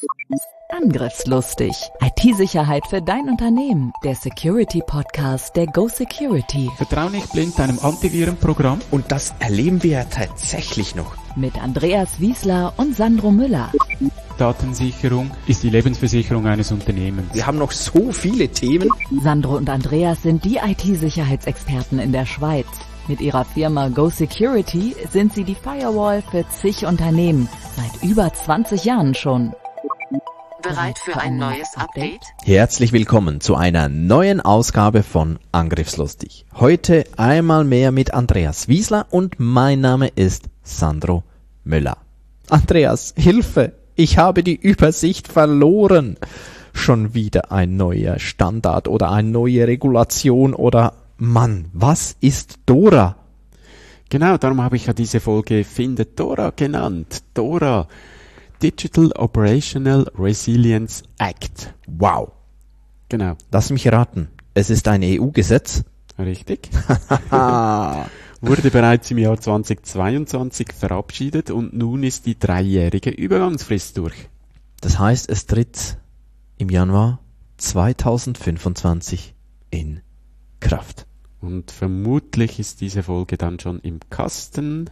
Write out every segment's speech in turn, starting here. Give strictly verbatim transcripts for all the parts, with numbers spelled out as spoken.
Angriffslustig. I T-Sicherheit für dein Unternehmen. Der Security-Podcast der Go Security. Vertrau nicht blind deinem Antivirenprogramm. Und das erleben wir ja tatsächlich noch. Mit Andreas Wiesler und Sandro Müller. Datensicherung ist die Lebensversicherung eines Unternehmens. Wir haben noch so viele Themen. Sandro und Andreas sind die I T-Sicherheitsexperten in der Schweiz. Mit ihrer Firma Go Security sind sie die Firewall für zig Unternehmen. Seit über zwanzig Jahren schon. Bereit für ein neues Update? Herzlich willkommen zu einer neuen Ausgabe von Angriffslustig. Heute einmal mehr mit Andreas Wiesler und mein Name ist Sandro Müller. Andreas, Hilfe! Ich habe die Übersicht verloren. Schon wieder ein neuer Standard oder eine neue Regulation oder Mann, was ist DORA? Genau, darum habe ich ja diese Folge Findet DORA genannt. DORA, Digital Operational Resilience Act. Wow. Genau. Lass mich raten. Es ist ein E U-Gesetz. Richtig. Wurde bereits im Jahr zweitausendzweiundzwanzig verabschiedet und nun ist die dreijährige Übergangsfrist durch. Das heißt, es tritt im Januar zweitausendfünfundzwanzig in Kraft. Und vermutlich ist diese Folge dann schon im Kasten.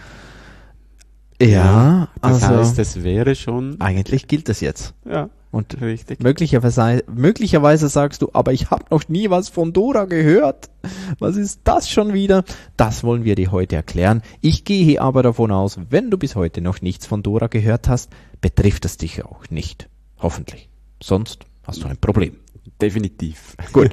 Ja, ja das also heißt, es wäre schon... Eigentlich gilt es jetzt. Ja, und richtig. Möglicherweise, möglicherweise sagst du, aber ich habe noch nie was von DORA gehört. Was ist das schon wieder? Das wollen wir dir heute erklären. Ich gehe aber davon aus, wenn du bis heute noch nichts von DORA gehört hast, betrifft es dich auch nicht. Hoffentlich. Sonst hast du ein Problem. Definitiv. Gut.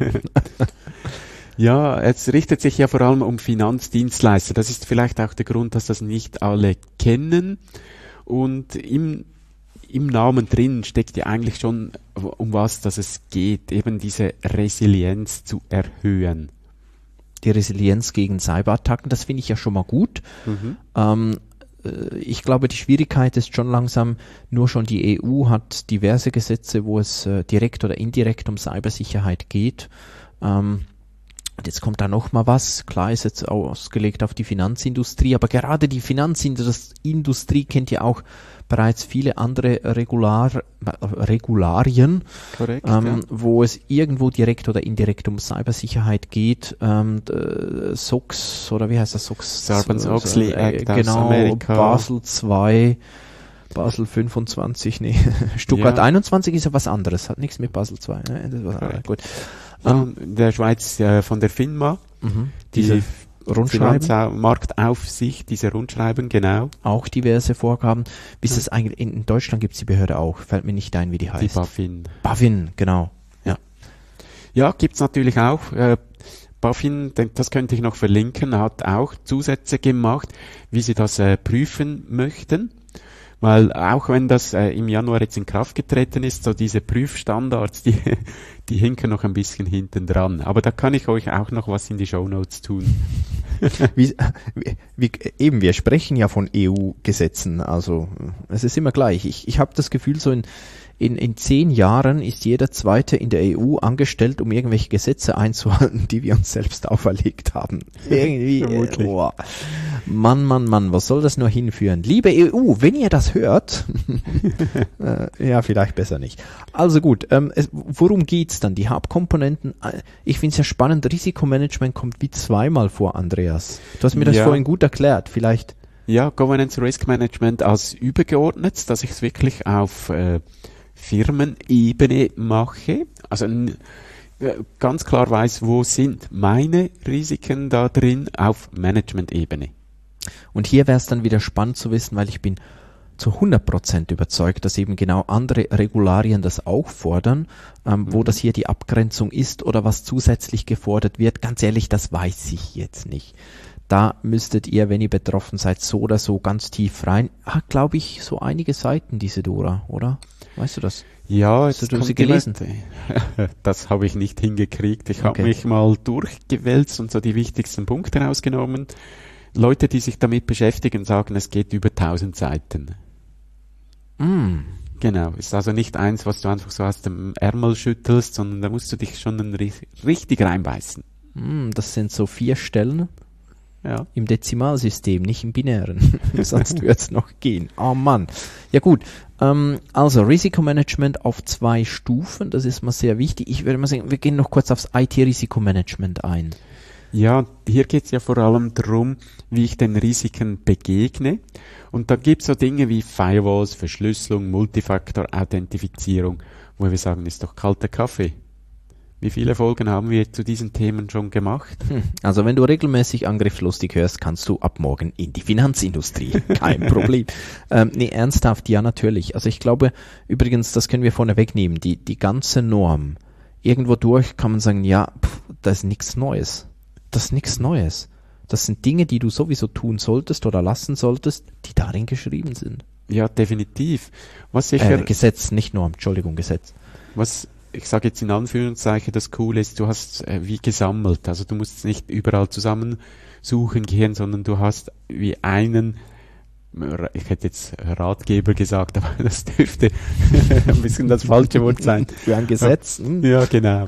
Ja, es richtet sich ja vor allem um Finanzdienstleister. Das ist vielleicht auch der Grund, dass das nicht alle kennen. Und im, im Namen drin steckt ja eigentlich schon, um was dass es geht, eben diese Resilienz zu erhöhen. Die Resilienz gegen Cyberattacken, das finde ich ja schon mal gut. Mhm. Ähm, äh, ich glaube, die Schwierigkeit ist schon langsam, nur schon die E U hat diverse Gesetze, wo es äh, direkt oder indirekt um Cybersicherheit geht. Ähm, Und jetzt kommt da noch mal was. Klar ist jetzt ausgelegt auf die Finanzindustrie, aber gerade die Finanzindustrie kennt ja auch bereits viele andere Regular, Regularien, Korrekt, ähm, ja. wo es irgendwo direkt oder indirekt um Cybersicherheit geht. Ähm, S O X oder wie heißt das? S O X? Sarbanes-Oxley Act äh, genau, aus Amerika. Basel zwei, Basel fünfundzwanzig, nee, Stuttgart Ja. einundzwanzig ist ja was anderes, hat nichts mit Basel zwei. Ne? Das war, Korrekt. gut. Von der Schweiz, äh, von der FINMA, Mhm. diese Diese Rundschreiben, Finanzmarktaufsicht, diese Rundschreiben, genau. auch diverse Vorgaben. Wie ist Ja. es eigentlich, in, in Deutschland gibt es die Behörde auch, fällt mir nicht ein, wie die Die heißt. BaFin. BaFin, genau. Ja. Ja, gibt's natürlich auch. Äh, BaFin, den- das könnte ich noch verlinken, hat auch Zusätze gemacht, wie sie das äh, prüfen möchten. Weil auch wenn das äh, im Januar jetzt in Kraft getreten ist, so diese Prüfstandards, die, die hinken noch ein bisschen hinten dran. Aber da kann ich euch auch noch was in die Shownotes tun. Wie, wie, wie, eben, wir sprechen ja von E U-Gesetzen, also es ist immer gleich. Ich, ich habe das Gefühl, so in, in, in zehn Jahren ist jeder Zweite in der E U angestellt, um irgendwelche Gesetze einzuhalten, die wir uns selbst auferlegt haben. Irgendwie, äh, boah. Mann, Mann, Mann, was soll das nur hinführen? Liebe E U, wenn ihr das hört, äh, ja, vielleicht besser nicht. Also gut, ähm, es, worum geht's dann? Die Hauptkomponenten, äh, ich finde es ja spannend, Risikomanagement kommt wie zweimal vor, Andreas. Du hast mir das Ja. vorhin gut erklärt, vielleicht. Ja, Governance Risk Management als übergeordnet, dass ich es wirklich auf äh, Firmenebene mache. Also n- äh, ganz klar weiß, wo sind meine Risiken da drin auf Management-Ebene. Und hier wäre es dann wieder spannend zu wissen, weil ich bin zu hundert Prozent überzeugt, dass eben genau andere Regularien das auch fordern, ähm, wo Mhm. das hier die Abgrenzung ist oder was zusätzlich gefordert wird. Ganz ehrlich, das weiß ich jetzt nicht. Da müsstet ihr, wenn ihr betroffen seid, so oder so ganz tief rein. Hat, glaube ich, so einige Seiten, diese Dora, oder? Weißt du das? Ja, Hast es du kommt sie gelesen? immer- Das habe ich nicht hingekriegt. Ich habe Okay. mich mal durchgewälzt und so die wichtigsten Punkte rausgenommen. Leute, die sich damit beschäftigen, sagen, es geht über tausend Seiten. Mm. Genau, ist also nicht eins, was du einfach so aus dem Ärmel schüttelst, sondern da musst du dich schon ri- richtig reinbeißen. Mm, das sind so vier Stellen. Ja. Im Dezimalsystem, nicht im binären. Sonst würde es noch gehen. Oh Mann. Ja gut, ähm, also Risikomanagement auf zwei Stufen, das ist mal sehr wichtig. Ich würde mal sagen, wir gehen noch kurz aufs I T-Risikomanagement ein. Ja, hier geht es ja vor allem darum, wie ich den Risiken begegne. Und da gibt es so Dinge wie Firewalls, Verschlüsselung, Multifaktor-Authentifizierung, wo wir sagen, ist doch kalter Kaffee. Wie viele Folgen haben wir zu diesen Themen schon gemacht? Hm. Also wenn du regelmäßig angriffslustig hörst, kannst du ab morgen in die Finanzindustrie. Kein Problem. Ähm, nee, ernsthaft, ja natürlich. Also ich glaube, übrigens, das können wir vorne wegnehmen, die, die ganze Norm, irgendwo durch kann man sagen, ja, pff, das ist nichts Neues. Das ist nichts Neues. Das sind Dinge, die du sowieso tun solltest oder lassen solltest, die darin geschrieben sind. Ja, definitiv. Was sicher, Äh, Gesetz, nicht Norm, Entschuldigung, Gesetz. was ich sage jetzt in Anführungszeichen, das Coole ist, du hast äh, wie gesammelt. Also du musst nicht überall zusammensuchen gehen, sondern du hast wie einen, ich hätte jetzt Ratgeber gesagt, aber das dürfte ein bisschen das falsche Wort sein. Für ein Gesetz. Hm. Ja, genau.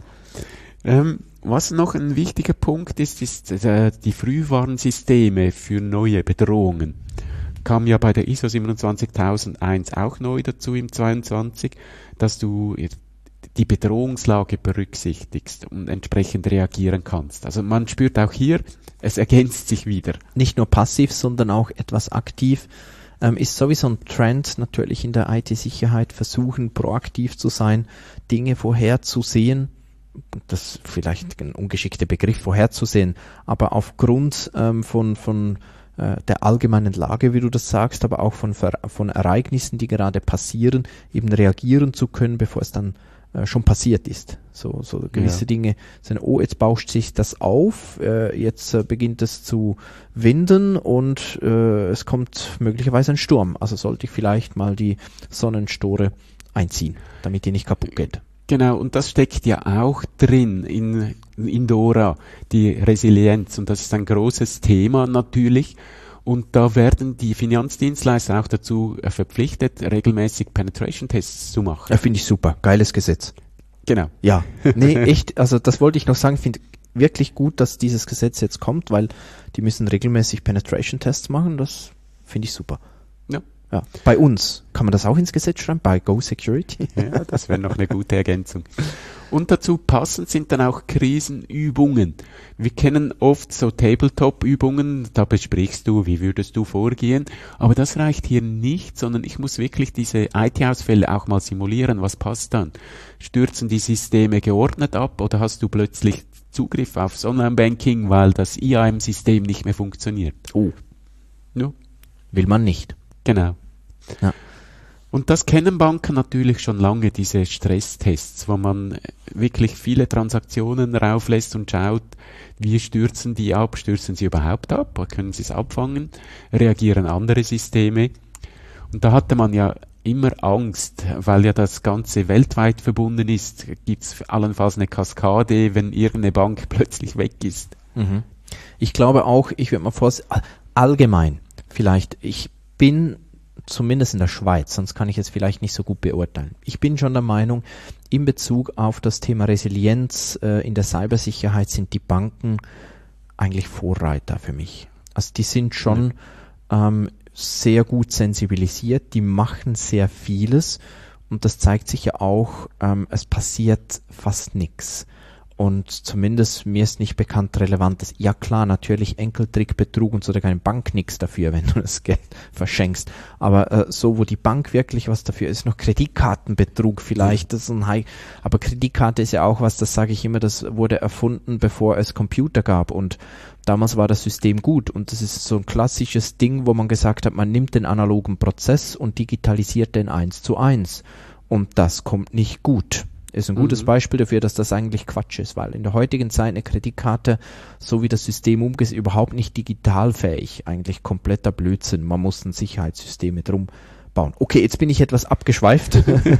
Ähm, was noch ein wichtiger Punkt ist, ist äh, die Frühwarnsysteme für neue Bedrohungen. Kam ja bei der I S O siebenundzwanzigtausendeins auch neu dazu im zweiundzwanzig, dass du die Bedrohungslage berücksichtigst und entsprechend reagieren kannst. Also man spürt auch hier, es ergänzt sich wieder. Nicht nur passiv, sondern auch etwas aktiv. Ähm, ist sowieso ein Trend natürlich in der I T-Sicherheit, versuchen proaktiv zu sein, Dinge vorherzusehen. Das ist vielleicht ein ungeschickter Begriff, vorherzusehen, aber aufgrund ähm, von, von äh, der allgemeinen Lage, wie du das sagst, aber auch von, von Ereignissen, die gerade passieren, eben reagieren zu können, bevor es dann schon passiert ist. So, so gewisse ja. Dinge sind, oh, jetzt bauscht sich das auf, äh, jetzt äh, beginnt es zu winden und äh, es kommt möglicherweise ein Sturm. Also sollte ich vielleicht mal die Sonnenstore einziehen, damit die nicht kaputt geht. Genau, und das steckt ja auch drin in, in DORA, die Resilienz, und das ist ein großes Thema natürlich. Und da werden die Finanzdienstleister auch dazu verpflichtet, regelmäßig Penetration-Tests zu machen. Ja, finde ich super. Geiles Gesetz. Genau. Ja. Nee, echt, also das wollte ich noch sagen, finde wirklich gut, dass dieses Gesetz jetzt kommt, weil die müssen regelmäßig Penetration-Tests machen. Das finde ich super. Ja. Ja. Bei uns kann man das auch ins Gesetz schreiben, bei Go Security. Ja, das wäre noch eine gute Ergänzung. Und dazu passend sind dann auch Krisenübungen. Wir kennen oft so Tabletop-Übungen, da besprichst du, wie würdest du vorgehen, aber das reicht hier nicht, sondern ich muss wirklich diese I T-Ausfälle auch mal simulieren. Was passt dann? Stürzen die Systeme geordnet ab oder hast du plötzlich Zugriff aufs Online-Banking, weil das I A M-System nicht mehr funktioniert? Oh. Ja. Will man nicht. Genau. Ja. Und das kennen Banken natürlich schon lange, diese Stresstests, wo man wirklich viele Transaktionen rauflässt und schaut, wie stürzen die ab, stürzen sie überhaupt ab, oder können sie es abfangen, reagieren andere Systeme. Und da hatte man ja immer Angst, weil ja das Ganze weltweit verbunden ist, gibt es allenfalls eine Kaskade, wenn irgendeine Bank plötzlich weg ist. Mhm. Ich glaube auch, ich würde mal vors allgemein vielleicht, ich bin zumindest in der Schweiz, sonst kann ich es vielleicht nicht so gut beurteilen. Ich bin schon der Meinung, in Bezug auf das Thema Resilienz äh, in der Cybersicherheit sind die Banken eigentlich Vorreiter für mich. Also die sind schon ähm, sehr gut sensibilisiert, die machen sehr vieles und das zeigt sich ja auch, ähm, es passiert fast nichts. Und zumindest mir ist nicht bekannt Relevantes. Ja klar, natürlich Enkeltrick, Betrug und so, da kann die Bank nichts dafür, wenn du das Geld verschenkst. Aber äh, so, wo die Bank wirklich was dafür ist, noch Kreditkartenbetrug vielleicht, das ist ein High. Aber Kreditkarte ist ja auch was, das sage ich immer, das wurde erfunden, bevor es Computer gab. Und damals war das System gut. Und das ist so ein klassisches Ding, wo man gesagt hat, man nimmt den analogen Prozess und digitalisiert den eins zu eins. Und das kommt nicht gut. Ist ein gutes mhm. Beispiel dafür, dass das eigentlich Quatsch ist, weil in der heutigen Zeit eine Kreditkarte, so wie das System umgeht, ist überhaupt nicht digitalfähig. Eigentlich kompletter Blödsinn. Man muss ein Sicherheitssystem mit drum bauen. Okay, jetzt bin ich etwas abgeschweift.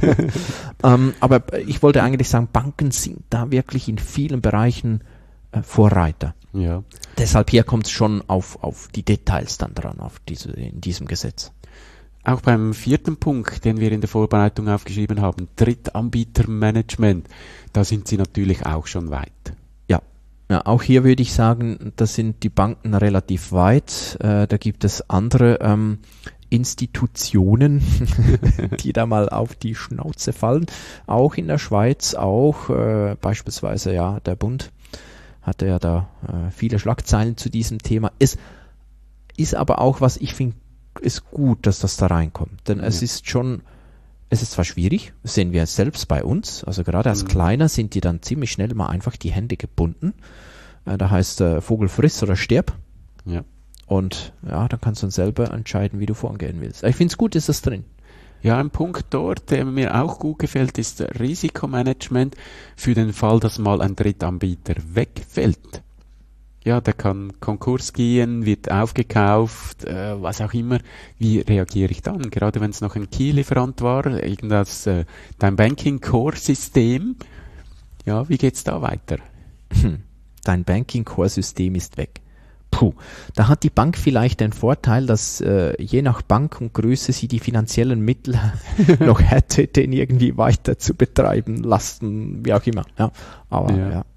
ähm, aber ich wollte eigentlich sagen, Banken sind da wirklich in vielen Bereichen äh, Vorreiter. Ja. Deshalb hier kommt es schon auf, auf die Details dann dran, auf diese, in diesem Gesetz. Auch beim vierten Punkt, den wir in der Vorbereitung aufgeschrieben haben, Drittanbietermanagement, da sind sie natürlich auch schon weit. Ja, Ja, auch hier würde ich sagen, da sind die Banken relativ weit. Äh, da gibt es andere ähm, Institutionen, die da mal auf die Schnauze fallen. Auch in der Schweiz, auch äh, beispielsweise ja der Bund hatte ja da äh, viele Schlagzeilen zu diesem Thema. Es ist aber auch, was ich finde, ist gut, dass das da reinkommt. Denn ja. es ist schon, es ist zwar schwierig, das sehen wir selbst bei uns, also gerade als mhm. Kleiner sind die dann ziemlich schnell mal einfach die Hände gebunden. Äh, da heißt äh, Vogel friss oder stirb. Ja. Und ja, dann kannst du dann selber entscheiden, wie du vorgehen willst. Ich finde es gut, ist das drin. Ja, ein Punkt dort, der mir auch gut gefällt, ist Risikomanagement für den Fall, dass mal ein Drittanbieter wegfällt. Ja, der kann Konkurs gehen, wird aufgekauft, äh, was auch immer. Wie reagiere ich dann? Gerade wenn es noch ein Key-Lieferant war, irgendwas, äh, dein Banking-Core-System. Ja, wie geht's da weiter? Hm. Dein Banking-Core-System ist weg. Puh, da hat die Bank vielleicht den Vorteil, dass äh, je nach Bank und Größe sie die finanziellen Mittel noch hätte, den irgendwie weiter zu betreiben, Lasten, wie auch immer. Ja, aber ja. ja.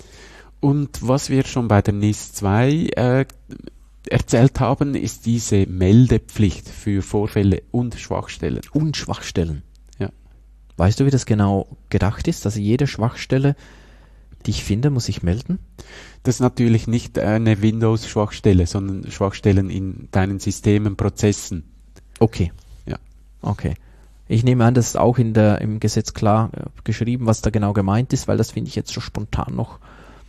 Und was wir schon bei der N I S zwei äh, erzählt haben, ist diese Meldepflicht für Vorfälle und Schwachstellen. Und Schwachstellen. Ja. Weißt du, wie das genau gedacht ist? Also jede Schwachstelle, die ich finde, muss ich melden? Das ist natürlich nicht eine Windows-Schwachstelle, sondern Schwachstellen in deinen Systemen, Prozessen. Okay. Ja. Okay. Ich nehme an, das ist auch in der, im Gesetz klar äh, geschrieben, was da genau gemeint ist, weil das finde ich jetzt so spontan noch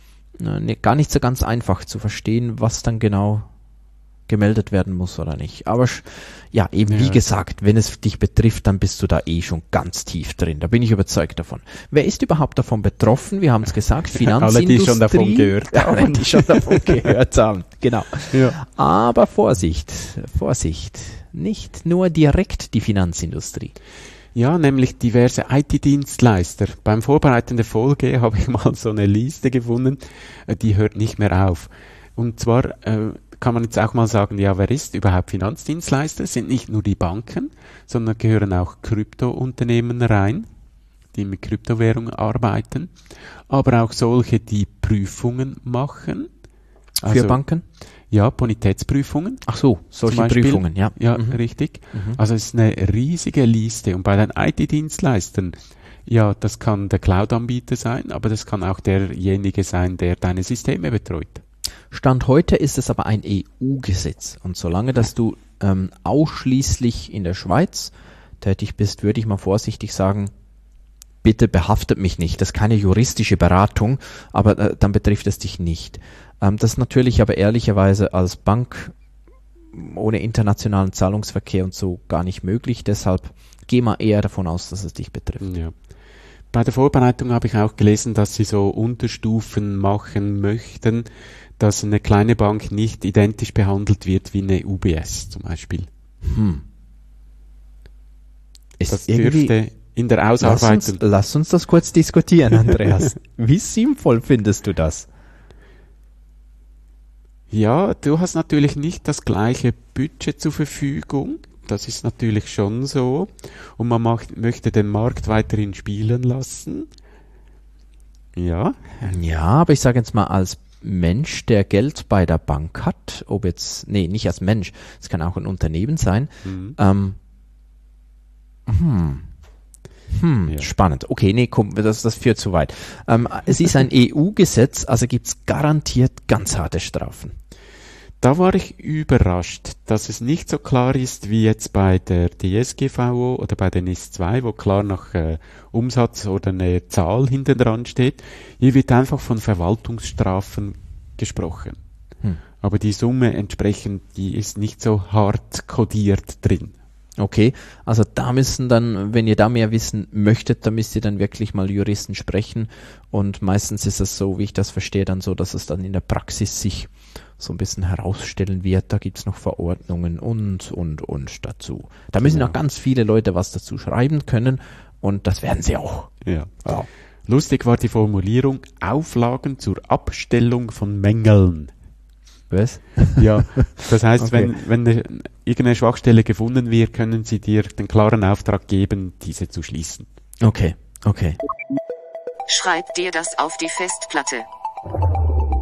äh, ne, gar nicht so ganz einfach zu verstehen, was dann genau gemeldet werden muss oder nicht. Aber ja, eben ja. wie gesagt, wenn es dich betrifft, dann bist du da eh schon ganz tief drin. Da bin ich überzeugt davon. Wer ist überhaupt davon betroffen? Wir haben es gesagt, Finanzindustrie. Alle, die schon davon gehört haben. Alle, die schon davon gehört haben, genau. Ja. Aber Vorsicht, Vorsicht, nicht nur direkt die Finanzindustrie. Ja, nämlich diverse I T-Dienstleister. Beim Vorbereiten der Folge habe ich mal so eine Liste gefunden, die hört nicht mehr auf. Und zwar äh, kann man jetzt auch mal sagen, ja, wer ist überhaupt Finanzdienstleister? Es sind nicht nur die Banken, sondern gehören auch Kryptounternehmen rein, die mit Kryptowährungen arbeiten, aber auch solche, die Prüfungen machen. Also, für Banken? Ja, Bonitätsprüfungen. Ach so, solche Prüfungen, ja. Ja, mhm. richtig. Mhm. Also es ist eine riesige Liste. Und bei den I T-Dienstleistern, ja, das kann der Cloud-Anbieter sein, aber das kann auch derjenige sein, der deine Systeme betreut. Stand heute ist es aber ein E U-Gesetz. Und solange, dass du ähm, ausschließlich in der Schweiz tätig bist, würde ich mal vorsichtig sagen, bitte behaftet mich nicht. Das ist keine juristische Beratung, aber äh, dann betrifft es dich nicht. Ähm, das ist natürlich aber ehrlicherweise als Bank ohne internationalen Zahlungsverkehr und so gar nicht möglich. Deshalb geh mal eher davon aus, dass es dich betrifft. Ja. Bei der Vorbereitung habe ich auch gelesen, dass sie so Unterstufen machen möchten, dass eine kleine Bank nicht identisch behandelt wird wie eine U B S zum Beispiel. Hm. Ist das dürfte in der Ausarbeitung... Lass uns, lass uns das kurz diskutieren, Andreas. Wie sinnvoll findest du das? Ja, du hast natürlich nicht das gleiche Budget zur Verfügung. Das ist natürlich schon so. Und man macht, möchte den Markt weiterhin spielen lassen. Ja. Ja, aber ich sage jetzt mal als Mensch, der Geld bei der Bank hat, ob jetzt, nee, nicht als Mensch, es kann auch ein Unternehmen sein, mhm. ähm, hm, hm, ja. spannend. Okay, nee, komm, das, das führt zu weit. Ähm, es ist ein E U-Gesetz, also gibt's garantiert ganz harte Strafen. Da war ich überrascht, dass es nicht so klar ist wie jetzt bei der D S G V O oder bei der N I S zwei, wo klar nach äh, Umsatz oder eine Zahl hinten dran steht. Hier wird einfach von Verwaltungsstrafen gesprochen. Hm. Aber die Summe entsprechend, die ist nicht so hart kodiert drin. Okay, also da müssen dann, wenn ihr da mehr wissen möchtet, da müsst ihr dann wirklich mal Juristen sprechen und meistens ist es so, wie ich das verstehe, dann so, dass es dann in der Praxis sich so ein bisschen herausstellen wird, da gibt's noch Verordnungen und, und, und dazu. Da müssen genau. auch ganz viele Leute was dazu schreiben können und das werden sie auch. Ja. ja. Lustig war die Formulierung, Auflagen zur Abstellung von Mängeln. Was? Ja, das heißt, okay. wenn, wenn eine, irgendeine Schwachstelle gefunden wird, können sie dir den klaren Auftrag geben, diese zu schließen. Okay, okay. Schreib dir das auf die Festplatte.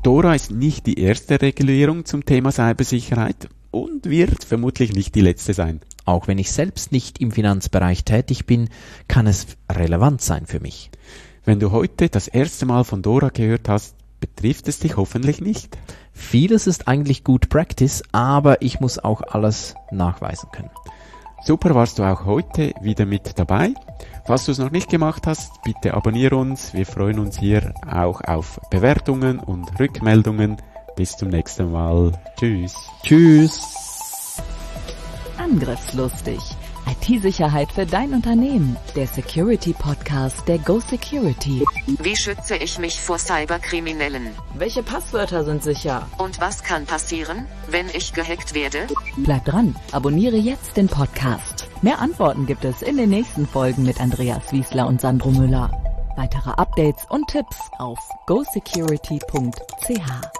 DORA ist nicht die erste Regulierung zum Thema Cybersicherheit und wird vermutlich nicht die letzte sein. Auch wenn ich selbst nicht im Finanzbereich tätig bin, kann es relevant sein für mich. Wenn du heute das erste Mal von DORA gehört hast, betrifft es dich hoffentlich nicht. Vieles ist eigentlich Good Practice, aber ich muss auch alles nachweisen können. Super, warst du auch heute wieder mit dabei. Falls du es noch nicht gemacht hast, bitte abonniere uns. Wir freuen uns hier auch auf Bewertungen und Rückmeldungen. Bis zum nächsten Mal. Tschüss. Tschüss. Angriffslustig. I T-Sicherheit für dein Unternehmen. Der Security-Podcast der Go Security. Wie schütze ich mich vor Cyberkriminellen? Welche Passwörter sind sicher? Und was kann passieren, wenn ich gehackt werde? Bleib dran, abonniere jetzt den Podcast. Mehr Antworten gibt es in den nächsten Folgen mit Andreas Wiesler und Sandro Müller. Weitere Updates und Tipps auf go security punkt c h.